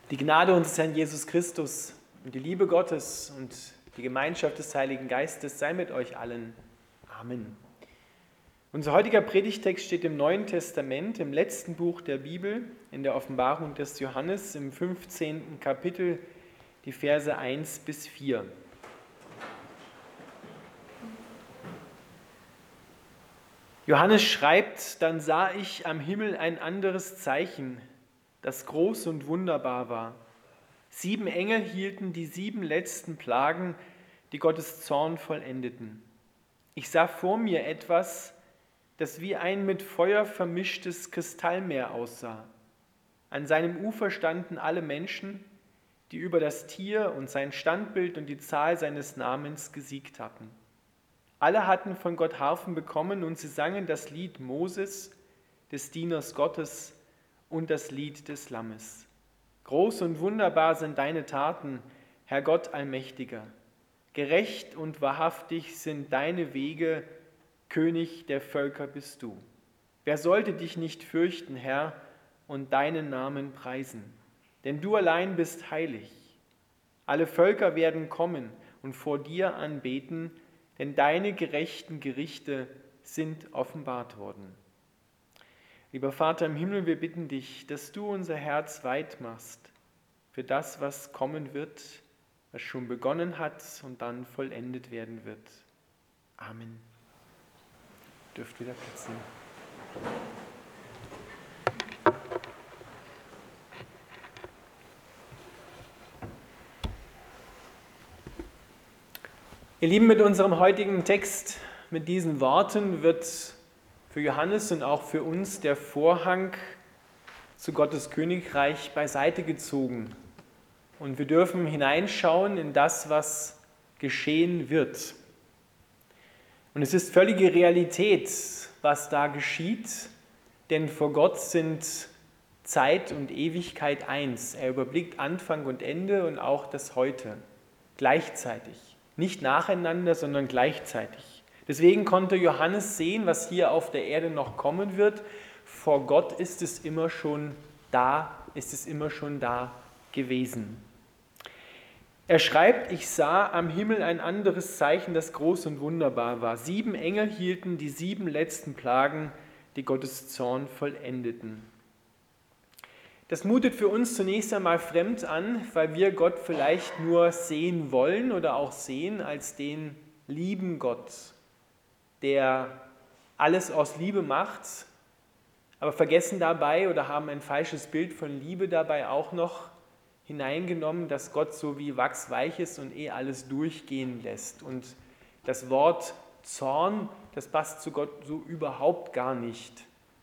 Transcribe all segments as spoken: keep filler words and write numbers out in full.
Die Gnade unseres Herrn Jesus Christus und die Liebe Gottes und die Gemeinschaft des Heiligen Geistes sei mit euch allen. Amen. Unser heutiger Predigtext steht im Neuen Testament, im letzten Buch der Bibel, in der Offenbarung des Johannes, im fünfzehnten Kapitel, die Verse eins bis vier. Johannes schreibt: Dann sah ich am Himmel ein anderes Zeichen, das groß und wunderbar war. Sieben Engel hielten die sieben letzten Plagen, die Gottes Zorn vollendeten. Ich sah vor mir etwas, das wie ein mit Feuer vermischtes Kristallmeer aussah. An seinem Ufer standen alle Menschen, die über das Tier und sein Standbild und die Zahl seines Namens gesiegt hatten. Alle hatten von Gott Harfen bekommen und sie sangen das Lied Moses, des Dieners Gottes, und das Lied des Lammes. Groß und wunderbar sind deine Taten, Herr Gott Allmächtiger. Gerecht und wahrhaftig sind deine Wege, König der Völker bist du. Wer sollte dich nicht fürchten, Herr, und deinen Namen preisen? Denn du allein bist heilig. Alle Völker werden kommen und vor dir anbeten, denn deine gerechten Gerichte sind offenbart worden. Lieber Vater im Himmel, wir bitten dich, dass du unser Herz weit machst für das, was kommen wird, was schon begonnen hat und dann vollendet werden wird. Amen. Ihr dürft wieder Platz nehmen. Ihr Lieben, mit unserem heutigen Text, mit diesen Worten wird für Johannes und auch für uns der Vorhang zu Gottes Königreich beiseite gezogen. Und wir dürfen hineinschauen in das, was geschehen wird. Und es ist völlige Realität, was da geschieht, denn vor Gott sind Zeit und Ewigkeit eins. Er überblickt Anfang und Ende und auch das Heute gleichzeitig. Nicht nacheinander, sondern gleichzeitig. Deswegen konnte Johannes sehen, was hier auf der Erde noch kommen wird. Vor Gott ist es immer schon da, ist es immer schon da gewesen. Er schreibt: Ich sah am Himmel ein anderes Zeichen, das groß und wunderbar war. Sieben Engel hielten die sieben letzten Plagen, die Gottes Zorn vollendeten. Das mutet für uns zunächst einmal fremd an, weil wir Gott vielleicht nur sehen wollen oder auch sehen als den lieben Gott, der alles aus Liebe macht, aber vergessen dabei oder haben ein falsches Bild von Liebe dabei auch noch hineingenommen, dass Gott so wie wachsweich ist und eh alles durchgehen lässt. Und das Wort Zorn, das passt zu Gott so überhaupt gar nicht.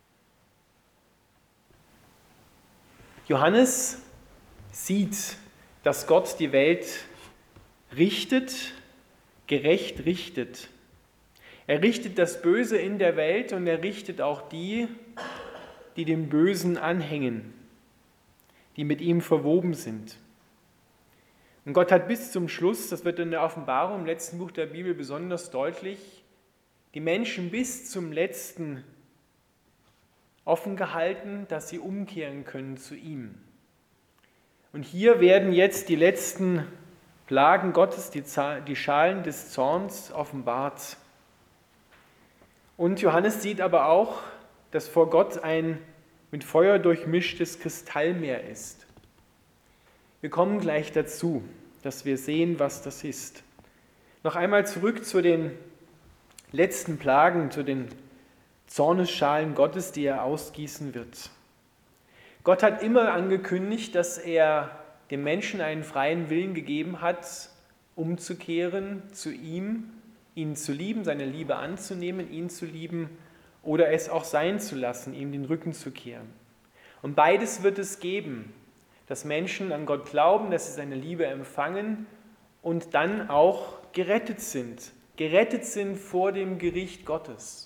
Johannes sieht, dass Gott die Welt richtet, gerecht richtet. Er richtet das Böse in der Welt und er richtet auch die, die dem Bösen anhängen, die mit ihm verwoben sind. Und Gott hat bis zum Schluss, das wird in der Offenbarung im letzten Buch der Bibel besonders deutlich, die Menschen bis zum letzten offen gehalten, dass sie umkehren können zu ihm. Und hier werden jetzt die letzten Plagen Gottes, die, die Schalen des Zorns offenbart. Und Johannes sieht aber auch, dass vor Gott ein mit Feuer durchmischtes Kristallmeer ist. Wir kommen gleich dazu, dass wir sehen, was das ist. Noch einmal zurück zu den letzten Plagen, zu den Zornesschalen Gottes, die er ausgießen wird. Gott hat immer angekündigt, dass er dem Menschen einen freien Willen gegeben hat, umzukehren zu ihm, ihn zu lieben, seine Liebe anzunehmen, ihn zu lieben oder es auch sein zu lassen, ihm den Rücken zu kehren. Und beides wird es geben, dass Menschen an Gott glauben, dass sie seine Liebe empfangen und dann auch gerettet sind, gerettet sind vor dem Gericht Gottes.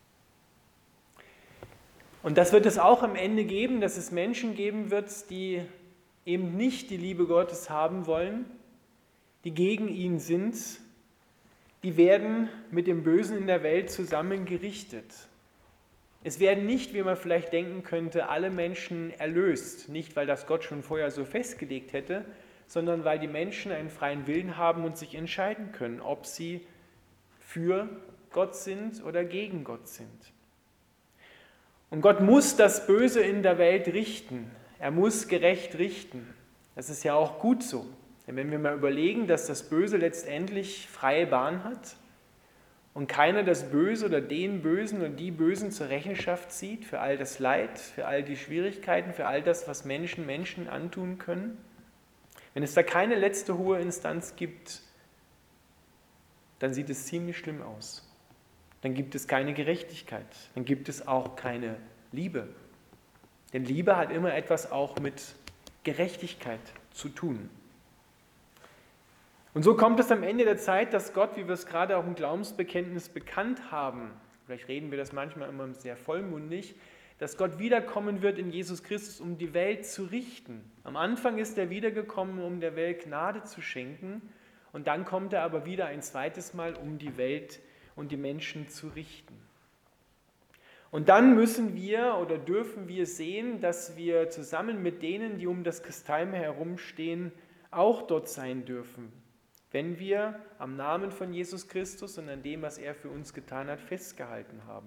Und das wird es auch am Ende geben, dass es Menschen geben wird, die eben nicht die Liebe Gottes haben wollen, die gegen ihn sind, die werden mit dem Bösen in der Welt zusammen gerichtet. Es werden nicht, wie man vielleicht denken könnte, alle Menschen erlöst. Nicht, weil das Gott schon vorher so festgelegt hätte, sondern weil die Menschen einen freien Willen haben und sich entscheiden können, ob sie für Gott sind oder gegen Gott sind. Und Gott muss das Böse in der Welt richten. Er muss gerecht richten. Das ist ja auch gut so. Denn wenn wir mal überlegen, dass das Böse letztendlich freie Bahn hat und keiner das Böse oder den Bösen oder die Bösen zur Rechenschaft zieht für all das Leid, für all die Schwierigkeiten, für all das, was Menschen Menschen antun können, wenn es da keine letzte hohe Instanz gibt, dann sieht es ziemlich schlimm aus. Dann gibt es keine Gerechtigkeit, dann gibt es auch keine Liebe. Denn Liebe hat immer etwas auch mit Gerechtigkeit zu tun. Und so kommt es am Ende der Zeit, dass Gott, wie wir es gerade auch im Glaubensbekenntnis bekannt haben, vielleicht reden wir das manchmal immer sehr vollmundig, dass Gott wiederkommen wird in Jesus Christus, um die Welt zu richten. Am Anfang ist er wiedergekommen, um der Welt Gnade zu schenken, und dann kommt er aber wieder ein zweites Mal, um die Welt und die Menschen zu richten. Und dann müssen wir oder dürfen wir sehen, dass wir zusammen mit denen, die um das Kristallmeer herumstehen, auch dort sein dürfen, wenn wir am Namen von Jesus Christus und an dem, was er für uns getan hat, festgehalten haben.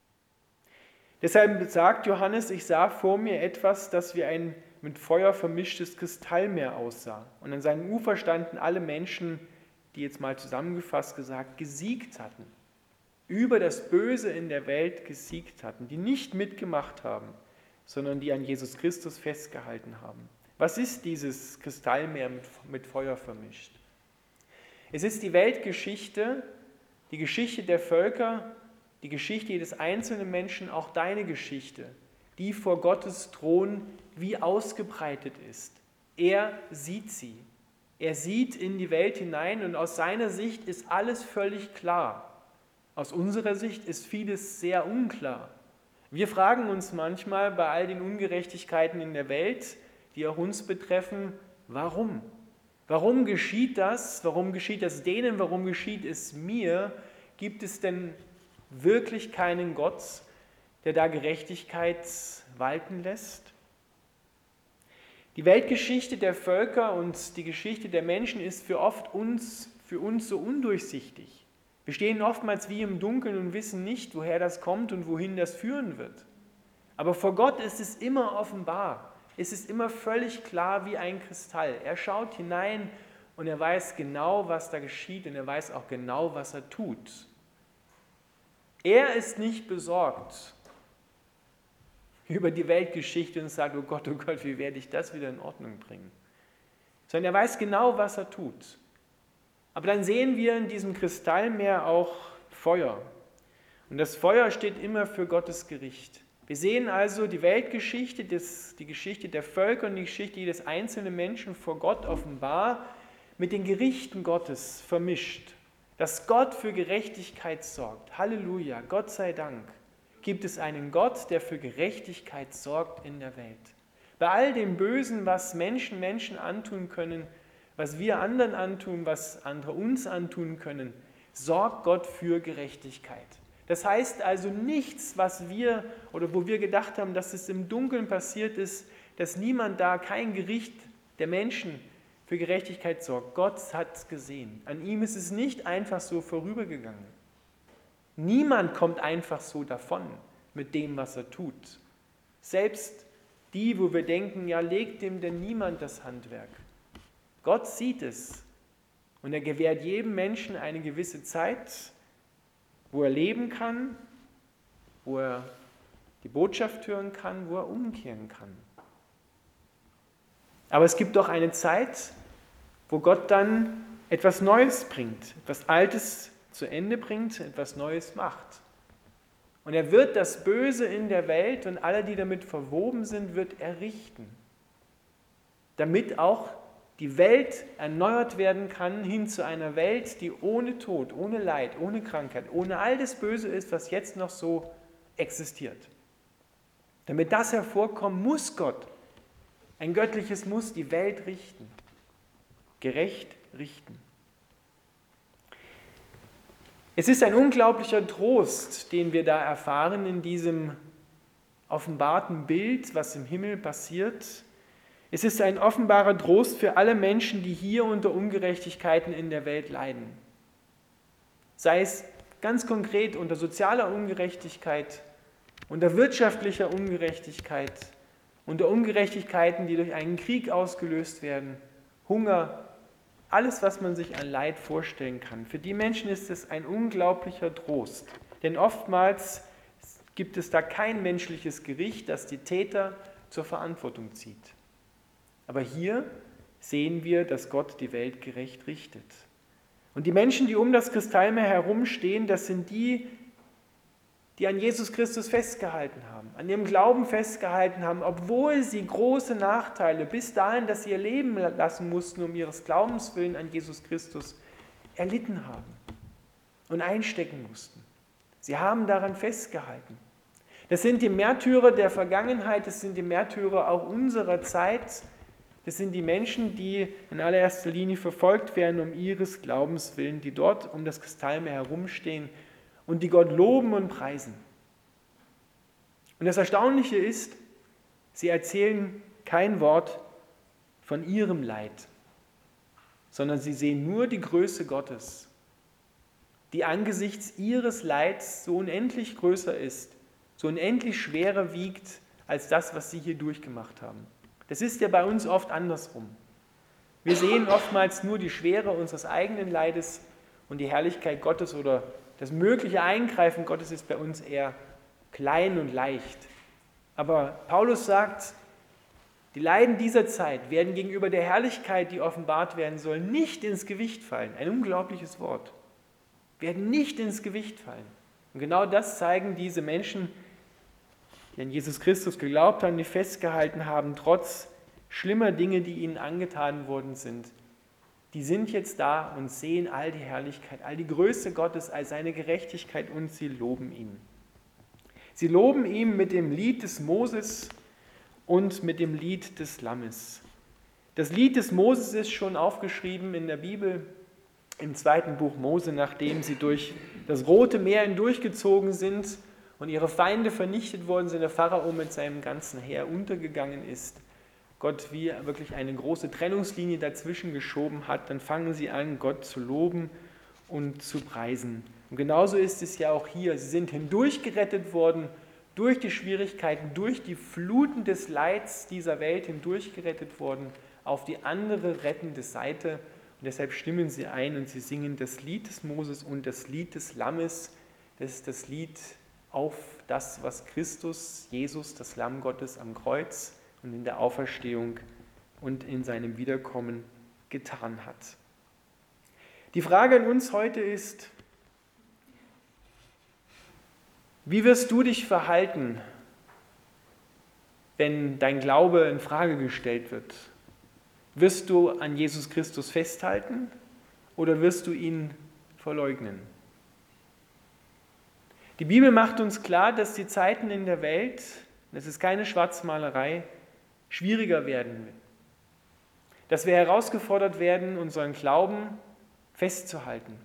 Deshalb sagt Johannes, ich sah vor mir etwas, das wie ein mit Feuer vermischtes Kristallmeer aussah. Und an seinem Ufer standen alle Menschen, die jetzt mal zusammengefasst gesagt, gesiegt hatten, über das Böse in der Welt gesiegt hatten, die nicht mitgemacht haben, sondern die an Jesus Christus festgehalten haben. Was ist dieses Kristallmeer mit, mit Feuer vermischt? Es ist die Weltgeschichte, die Geschichte der Völker, die Geschichte jedes einzelnen Menschen, auch deine Geschichte, die vor Gottes Thron wie ausgebreitet ist. Er sieht sie. Er sieht in die Welt hinein und aus seiner Sicht ist alles völlig klar. Aus unserer Sicht ist vieles sehr unklar. Wir fragen uns manchmal bei all den Ungerechtigkeiten in der Welt, die auch uns betreffen, warum? Warum geschieht das? Warum geschieht das denen? Warum geschieht es mir? Gibt es denn wirklich keinen Gott, der da Gerechtigkeit walten lässt? Die Weltgeschichte der Völker und die Geschichte der Menschen ist für oft uns, für uns so undurchsichtig. Wir stehen oftmals wie im Dunkeln und wissen nicht, woher das kommt und wohin das führen wird. Aber vor Gott ist es immer offenbar. Es ist immer völlig klar wie ein Kristall. Er schaut hinein und er weiß genau, was da geschieht und er weiß auch genau, was er tut. Er ist nicht besorgt über die Weltgeschichte und sagt, oh Gott, oh Gott, wie werde ich das wieder in Ordnung bringen? Sondern er weiß genau, was er tut. Aber dann sehen wir in diesem Kristallmeer auch Feuer. Und das Feuer steht immer für Gottes Gericht. Wir sehen also die Weltgeschichte, das, die Geschichte der Völker und die Geschichte jedes einzelnen Menschen vor Gott offenbar mit den Gerichten Gottes vermischt. Dass Gott für Gerechtigkeit sorgt. Halleluja, Gott sei Dank. Gibt es einen Gott, der für Gerechtigkeit sorgt in der Welt. Bei all dem Bösen, was Menschen Menschen antun können, was wir anderen antun, was andere uns antun können, sorgt Gott für Gerechtigkeit. Das heißt also nichts, was wir oder wo wir gedacht haben, dass es im Dunkeln passiert ist, dass niemand da, kein Gericht der Menschen für Gerechtigkeit sorgt. Gott hat es gesehen. An ihm ist es nicht einfach so vorübergegangen. Niemand kommt einfach so davon mit dem, was er tut. Selbst die, wo wir denken, ja, legt dem denn niemand das Handwerk. Gott sieht es und er gewährt jedem Menschen eine gewisse Zeit, wo er leben kann, wo er die Botschaft hören kann, wo er umkehren kann. Aber es gibt doch eine Zeit, wo Gott dann etwas Neues bringt, etwas Altes zu Ende bringt, etwas Neues macht. Und er wird das Böse in der Welt und alle, die damit verwoben sind, wird er richten, damit auch die Welt erneuert werden kann hin zu einer Welt, die ohne Tod, ohne Leid, ohne Krankheit, ohne all das Böse ist, was jetzt noch so existiert. Damit das hervorkommt, muss Gott, ein göttliches Muss, die Welt richten, gerecht richten. Es ist ein unglaublicher Trost, den wir da erfahren in diesem offenbarten Bild, was im Himmel passiert. Es ist ein offenbarer Trost für alle Menschen, die hier unter Ungerechtigkeiten in der Welt leiden. Sei es ganz konkret unter sozialer Ungerechtigkeit, unter wirtschaftlicher Ungerechtigkeit, unter Ungerechtigkeiten, die durch einen Krieg ausgelöst werden, Hunger, alles, was man sich an Leid vorstellen kann. Für die Menschen ist es ein unglaublicher Trost, denn oftmals gibt es da kein menschliches Gericht, das die Täter zur Verantwortung zieht. Aber hier sehen wir, dass Gott die Welt gerecht richtet. Und die Menschen, die um das Kristallmeer herumstehen, das sind die, die an Jesus Christus festgehalten haben, an ihrem Glauben festgehalten haben, obwohl sie große Nachteile bis dahin, dass sie ihr Leben lassen mussten, um ihres Glaubens willen an Jesus Christus, erlitten haben und einstecken mussten. Sie haben daran festgehalten. Das sind die Märtyrer der Vergangenheit, das sind die Märtyrer auch unserer Zeit. Das sind die Menschen, die in allererster Linie verfolgt werden um ihres Glaubens willen, die dort um das Kristallmeer herumstehen und die Gott loben und preisen. Und das Erstaunliche ist, sie erzählen kein Wort von ihrem Leid, sondern sie sehen nur die Größe Gottes, die angesichts ihres Leids so unendlich größer ist, so unendlich schwerer wiegt als das, was sie hier durchgemacht haben. Das ist ja bei uns oft andersrum. Wir sehen oftmals nur die Schwere unseres eigenen Leides und die Herrlichkeit Gottes oder das mögliche Eingreifen Gottes ist bei uns eher klein und leicht. Aber Paulus sagt, die Leiden dieser Zeit werden gegenüber der Herrlichkeit, die offenbart werden soll, nicht ins Gewicht fallen. Ein unglaubliches Wort. Werden nicht ins Gewicht fallen. Und genau das zeigen diese Menschen, die an Jesus Christus geglaubt haben, die festgehalten haben, trotz schlimmer Dinge, die ihnen angetan worden sind. Die sind jetzt da und sehen all die Herrlichkeit, all die Größe Gottes, all seine Gerechtigkeit und sie loben ihn. Sie loben ihn mit dem Lied des Moses und mit dem Lied des Lammes. Das Lied des Moses ist schon aufgeschrieben in der Bibel, im zweiten Buch Mose, nachdem sie durch das Rote Meer hindurchgezogen sind und ihre Feinde vernichtet worden sind, der Pharao mit seinem ganzen Heer untergegangen ist. Gott wie wirklich eine große Trennungslinie dazwischen geschoben hat, dann fangen sie an, Gott zu loben und zu preisen. Und genauso ist es ja auch hier. Sie sind hindurchgerettet worden, durch die Schwierigkeiten, durch die Fluten des Leids dieser Welt hindurchgerettet worden, auf die andere rettende Seite. Und deshalb stimmen sie ein und sie singen das Lied des Moses und das Lied des Lammes. Das ist das Lied auf das, was Christus, Jesus, das Lamm Gottes am Kreuz und in der Auferstehung und in seinem Wiederkommen getan hat. Die Frage an uns heute ist, wie wirst du dich verhalten, wenn dein Glaube in Frage gestellt wird? Wirst du an Jesus Christus festhalten oder wirst du ihn verleugnen? Die Bibel macht uns klar, dass die Zeiten in der Welt, das ist keine Schwarzmalerei, schwieriger werden. Dass wir herausgefordert werden, unseren Glauben festzuhalten.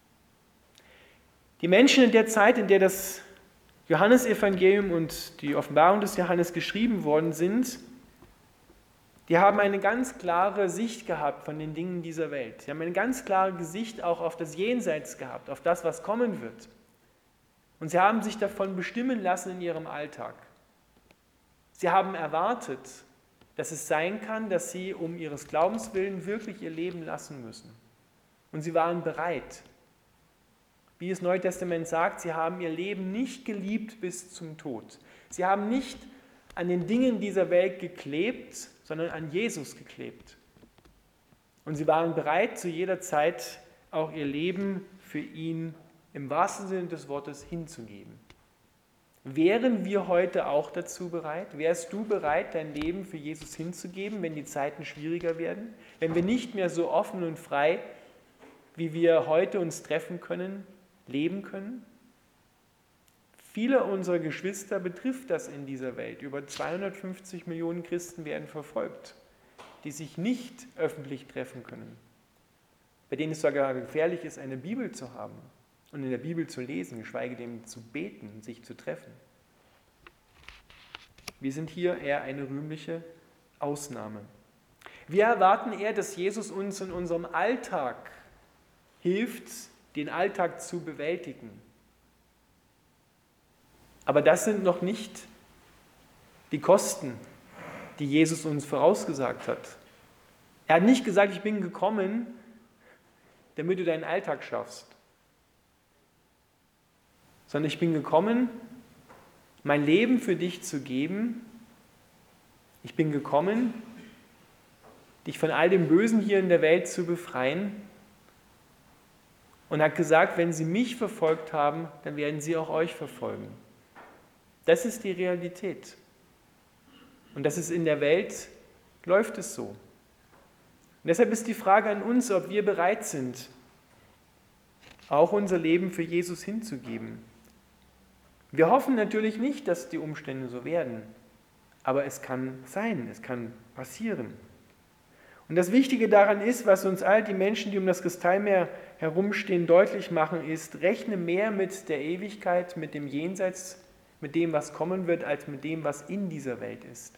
Die Menschen in der Zeit, in der das Johannesevangelium und die Offenbarung des Johannes geschrieben worden sind, die haben eine ganz klare Sicht gehabt von den Dingen dieser Welt. Sie haben eine ganz klare Sicht auch auf das Jenseits gehabt, auf das, was kommen wird. Und sie haben sich davon bestimmen lassen in ihrem Alltag. Sie haben erwartet, dass es sein kann, dass sie um ihres Glaubens willen wirklich ihr Leben lassen müssen. Und sie waren bereit. Wie das Neue Testament sagt, sie haben ihr Leben nicht geliebt bis zum Tod. Sie haben nicht an den Dingen dieser Welt geklebt, sondern an Jesus geklebt. Und sie waren bereit, zu jeder Zeit auch ihr Leben für ihn im wahrsten Sinne des Wortes hinzugeben. Wären wir heute auch dazu bereit? Wärst du bereit, dein Leben für Jesus hinzugeben, wenn die Zeiten schwieriger werden? Wenn wir nicht mehr so offen und frei, wie wir heute uns treffen können, leben können? Viele unserer Geschwister betrifft das in dieser Welt. Über zweihundertfünfzig Millionen Christen werden verfolgt, die sich nicht öffentlich treffen können, bei denen es sogar gefährlich ist, eine Bibel zu haben. und in der Bibel zu lesen, geschweige denn zu beten und sich zu treffen. Wir sind hier eher eine rühmliche Ausnahme. Wir erwarten eher, dass Jesus uns in unserem Alltag hilft, den Alltag zu bewältigen. Aber das sind noch nicht die Kosten, die Jesus uns vorausgesagt hat. Er hat nicht gesagt, ich bin gekommen, damit du deinen Alltag schaffst, sondern ich bin gekommen, mein Leben für dich zu geben. Ich bin gekommen, dich von all dem Bösen hier in der Welt zu befreien, und hat gesagt, wenn sie mich verfolgt haben, dann werden sie auch euch verfolgen. Das ist die Realität. Und das ist in der Welt, läuft es so. Und deshalb ist die Frage an uns, ob wir bereit sind, auch unser Leben für Jesus hinzugeben. Wir hoffen natürlich nicht, dass die Umstände so werden, aber es kann sein, es kann passieren. Und das Wichtige daran ist, was uns all die Menschen, die um das Kristallmeer herumstehen, deutlich machen, ist, rechne mehr mit der Ewigkeit, mit dem Jenseits, mit dem, was kommen wird, als mit dem, was in dieser Welt ist.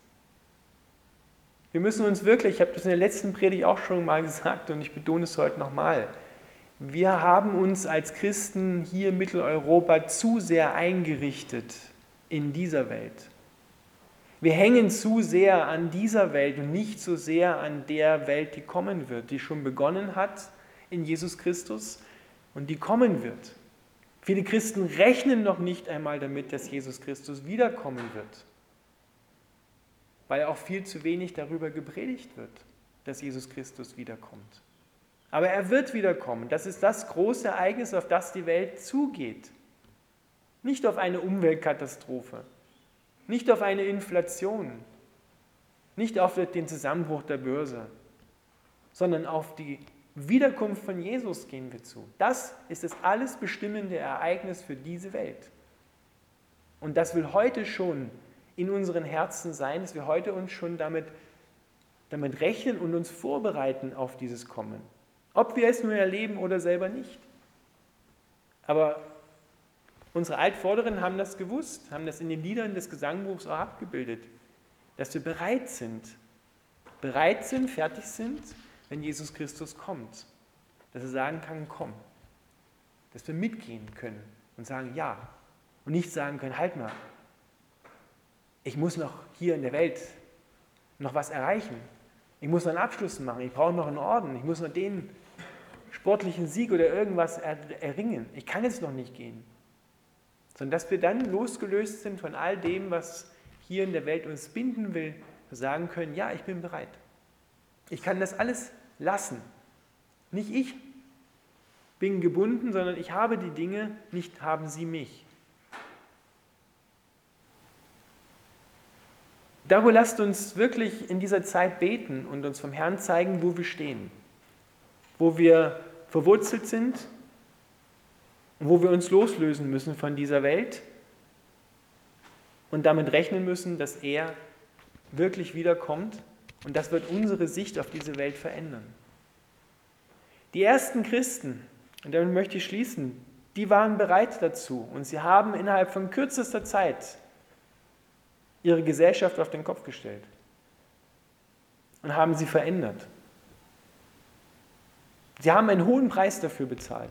Wir müssen uns wirklich, ich habe das in der letzten Predigt auch schon mal gesagt und ich betone es heute nochmal, wir haben uns als Christen hier in Mitteleuropa zu sehr eingerichtet in dieser Welt. Wir hängen zu sehr an dieser Welt und nicht so sehr an der Welt, die kommen wird, die schon begonnen hat in Jesus Christus und die kommen wird. Viele Christen rechnen noch nicht einmal damit, dass Jesus Christus wiederkommen wird, weil auch viel zu wenig darüber gepredigt wird, dass Jesus Christus wiederkommt. Aber er wird wiederkommen. Das ist das große Ereignis, auf das die Welt zugeht. Nicht auf eine Umweltkatastrophe, nicht auf eine Inflation, nicht auf den Zusammenbruch der Börse, sondern auf die Wiederkunft von Jesus gehen wir zu. Das ist das alles bestimmende Ereignis für diese Welt. Und das will heute schon in unseren Herzen sein, dass wir heute uns schon damit, damit rechnen und uns vorbereiten auf dieses Kommen. Ob wir es nur erleben oder selber nicht. Aber unsere Altvorderen haben das gewusst, haben das in den Liedern des Gesangbuchs auch abgebildet, dass wir bereit sind, bereit sind, fertig sind, wenn Jesus Christus kommt. Dass er sagen kann, komm. Dass wir mitgehen können und sagen, ja. Und nicht sagen können, halt mal, ich muss noch hier in der Welt noch was erreichen. Ich muss noch einen Abschluss machen, ich brauche noch einen Orden, ich muss noch den sportlichen Sieg oder irgendwas erringen. Ich kann jetzt noch nicht gehen. Sondern dass wir dann losgelöst sind von all dem, was hier in der Welt uns binden will, sagen können, ja, ich bin bereit. Ich kann das alles lassen. Nicht ich bin gebunden, sondern ich habe die Dinge, nicht haben sie mich. Darum lasst uns wirklich in dieser Zeit beten und uns vom Herrn zeigen, wo wir stehen, wo wir verwurzelt sind und wo wir uns loslösen müssen von dieser Welt und damit rechnen müssen, dass er wirklich wiederkommt und das wird unsere Sicht auf diese Welt verändern. Die ersten Christen, und damit möchte ich schließen, die waren bereit dazu und sie haben innerhalb von kürzester Zeit ihre Gesellschaft auf den Kopf gestellt und haben sie verändert. Sie haben einen hohen Preis dafür bezahlt.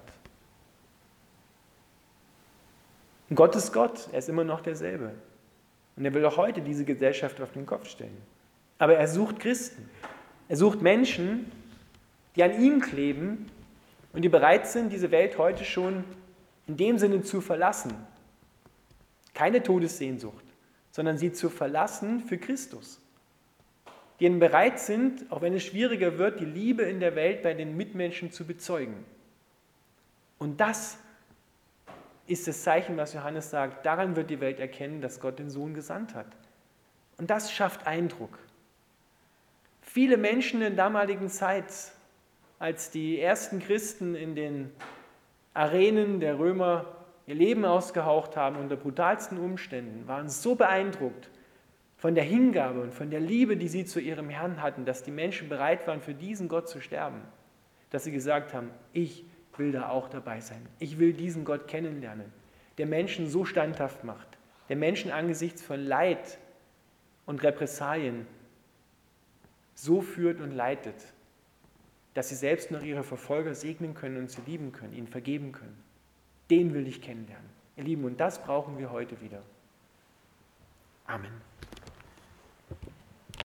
Und Gott ist Gott, er ist immer noch derselbe. Und er will auch heute diese Gesellschaft auf den Kopf stellen. Aber er sucht Christen. Er sucht Menschen, die an ihm kleben und die bereit sind, diese Welt heute schon in dem Sinne zu verlassen. Keine Todessehnsucht, sondern sie zu verlassen für Christus. Die bereit sind, auch wenn es schwieriger wird, die Liebe in der Welt bei den Mitmenschen zu bezeugen. Und das ist das Zeichen, was Johannes sagt, daran wird die Welt erkennen, dass Gott den Sohn gesandt hat. Und das schafft Eindruck. Viele Menschen in der damaligen Zeit, als die ersten Christen in den Arenen der Römer ihr Leben ausgehaucht haben unter brutalsten Umständen, waren so beeindruckt von der Hingabe und von der Liebe, die sie zu ihrem Herrn hatten, dass die Menschen bereit waren, für diesen Gott zu sterben, dass sie gesagt haben, ich will da auch dabei sein. Ich will diesen Gott kennenlernen, der Menschen so standhaft macht, der Menschen angesichts von Leid und Repressalien so führt und leitet, dass sie selbst noch ihre Verfolger segnen können und sie lieben können, ihnen vergeben können. Den will ich kennenlernen. Ihr Lieben, und das brauchen wir heute wieder. Amen.